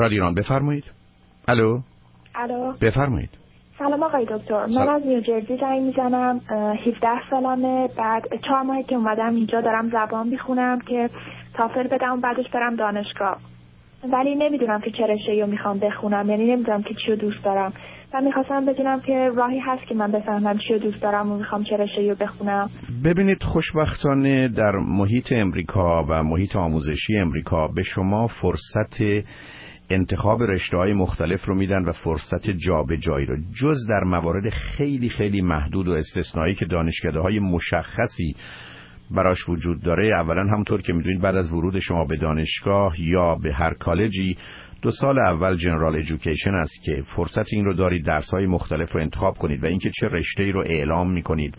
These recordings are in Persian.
رادیو ایران بفرمایید. الو بفرمایید. سلام آقای دکتر، من از نیوجرسی زنگ میزنم. 17 سالمه. بعد 4 ماهه که اومدم اینجا دارم زبان میخونم که تافل بدم بعدش برم دانشگاه، ولی نمیدونم که چه رشته‌ای رو میخوام بخونم، یعنی نمیدونم که چی رو دوست دارم و میخواستم بدونم که راهی هست که من بفهمم چی رو دوست دارم و میخوام چه رشته‌ای رو بخونم. ببینید، خوشبختانه در محیط امریکا و محیط آموزشی امریکا به شما فرصت انتخاب رشته‌های مختلف رو میدن و فرصت جابجایی رو، جز در موارد خیلی خیلی محدود و استثنایی که دانشکده‌های مشخصی براش وجود داره. اولا همونطور که میدونید بعد از ورود شما به دانشگاه یا به هر کالجی 2 سال اول جنرال ایژوکیشن است که فرصت این رو دارید درس‌های مختلف رو انتخاب کنید و اینکه چه رشته‌ای رو اعلام می‌کنید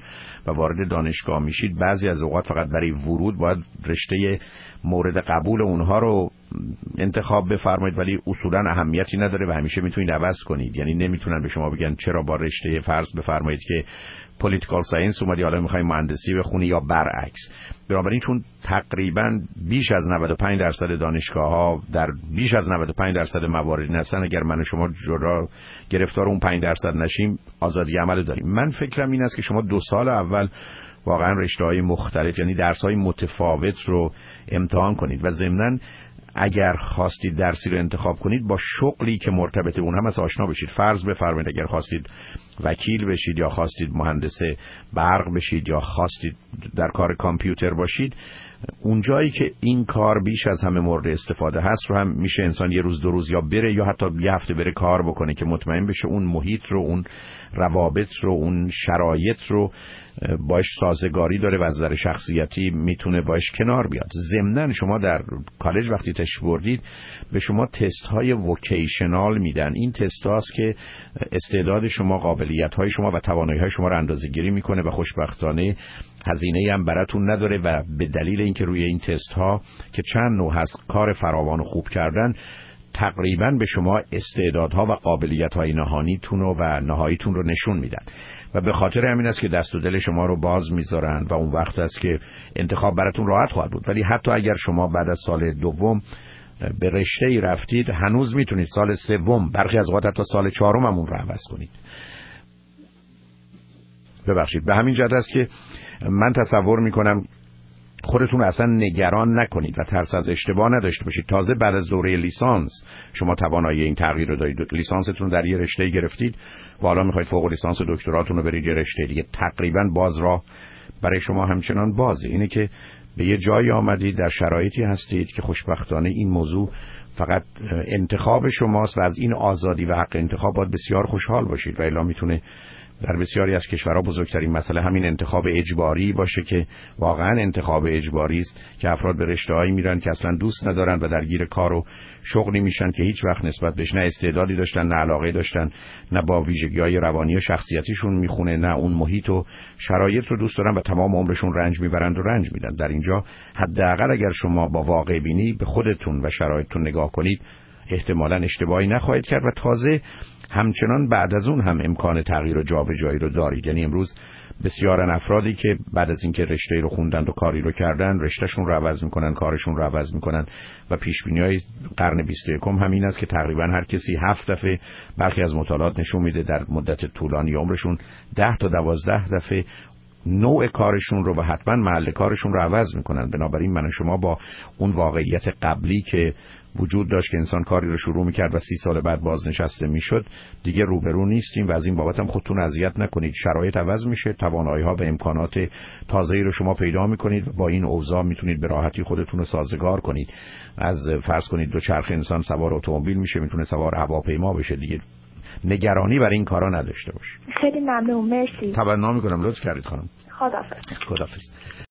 و وارد دانشگاه میشید. بعضی از اوقات فقط برای ورود باید رشته مورد قبول اونها رو انتخاب بفرمایید، ولی اصولا اهمیتی نداره و همیشه میتونید عوض کنید. یعنی نمیتونن به شما بگن چرا با رشته فرض بفرمایید که پولیتیکال ساینس اومدی حالا میخوای مهندسی بخونی یا برعکس. بنابراین چون تقریبا بیش از 95% دانشگاه‌ها در بیش از 95% موارد هستن، اگر من و شما جدا گرفتار اون 5% نشیم آزادی عمل داریم. من فکرم این است که شما 2 سال اول واقعا رشته‌های مختلف، یعنی درس‌های متفاوت رو امتحان کنید و ضمناً اگر خواستید درسی رو انتخاب کنید با شغلی که مرتبط اون هم آشنا بشید. فرض بفرمایید اگر خواستید وکیل بشید یا خواستید مهندس برق بشید یا خواستید در کار کامپیوتر باشید، اونجایی که این کار بیش از همه مورد استفاده هست رو هم میشه انسان 1 روز 2 روز یا بره یا حتی 1 هفته بره کار بکنه که مطمئن بشه اون محیط رو، اون روابط رو، اون شرایط رو باش سازگاری داره و از نظر شخصیتی میتونه باش کنار بیاد. ضمناً شما در کالج وقتی تشریف بردید به شما تست های ووکیشنال میدن. این تست هاست که استعداد شما، قابلیت های شما و توانایی های شما رو اندازه‌گیری میکنه و خوشبختانه هزینه‌ای هم براتون نداره و به دلیل اینکه روی این تست ها که چند نوع هست کار فراوان و خوب کردن، تقریبا به شما استعدادها و قابلیت‌های نهانیتون و نهاییتون رو نشون میدن و به خاطر همین است که دست و دل شما رو باز میذارن و اون وقت است که انتخاب براتون راحت خواهد بود. ولی حتی اگر شما بعد از سال دوم به رشته‌ای رفتید، هنوز میتونید سال سوم، برخی از اوقات حتی سال چهارم هم اون رو عوض کنید. ببخشید، به همین جهت است که من تصور میکنم خودتون اصلا نگران نکنید و ترس از اشتباه نداشته باشید. تازه بعد از دوره لیسانس شما توانایی این تغییر رو دارید. لیسانستون در یه رشته گرفتید و حالا میخواید فوق لیسانس و دکتراتون رو برید یه رشته دیگه، تقریبا باز راه برای شما همچنان بازه. اینه که به یه جایی آمدید، در شرایطی هستید که خوشبختانه این موضوع فقط انتخاب شماست و از این آزادی و حق انتخاب باید بسیار خوشحال باشید و الا میتونه در بسیاری از کشورها بزرگترین مسئله همین انتخاب اجباری باشه که واقعا انتخاب اجباری است که افراد به رشته‌هایی میرن که اصلا دوست ندارن و درگیر کار و شغلی میشن که هیچ وقت نسبت بهش نه استعدادی داشتن، نه علاقه داشتن، نه با ویژگی‌های روانی و شخصیتیشون میخونه، نه اون محیط و شرایط رو دوست دارن و تمام عمرشون رنج میبرند و رنج میدن. در اینجا حداقل اگر شما با واقع بینی به خودتون و شرایطتون نگاه کنید، احتمالاً اشتباهی نخواهید کرد و تازه همچنان بعد از اون هم امکان تغییر و جابجایی رو دارید. یعنی امروز بسیارن افرادی که بعد از اینکه رشته‌ای رو خوندن و کاری رو کردن، رشتهشون رو عوض میکنن، کارشون رو عوض میکنن و پیشبینی‌های قرن 21 همین است که تقریبا هر کسی 7 دفعه، برخی از مطالعات نشون میده در مدت طولانی عمرشون 10 تا 12 دفعه نوع کارشون رو و حتما محل کارشون رو عوض میکنن. بنابراین من و شما با اون واقعیت قبلی که وجود داشت که انسان کاری رو شروع میکرد و 30 سال بعد بازنشسته میشد دیگه روبرو نیستیم و از این بابت هم خودتون اذیت نکنید. شرایط عوض میشه، توانایی‌ها و امکانات تازه‌ای رو شما پیدا میکنید و با این اوضاع میتونید به راحتی خودتون رو سازگار کنید. از فرض کنید دوچرخه انسان سوار اتومبیل میشه، میتونه سوار هواپیما بشه دیگه. نگرانی برای این کارا نداشته باش. خیلی ممنون، مرسی. تمنا میکنم لطف کردید خانم. خداحافظ. خداحافظ.